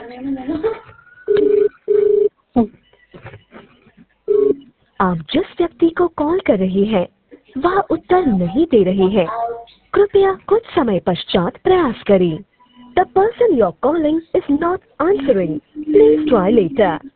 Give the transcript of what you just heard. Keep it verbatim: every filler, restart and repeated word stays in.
आप जिस व्यक्ति को कॉल कर रहे हैं वह उत्तर नहीं दे रहे हैं। कृपया कुछ समय पश्चात प्रयास करें। The person you're calling is not answering. Please try later.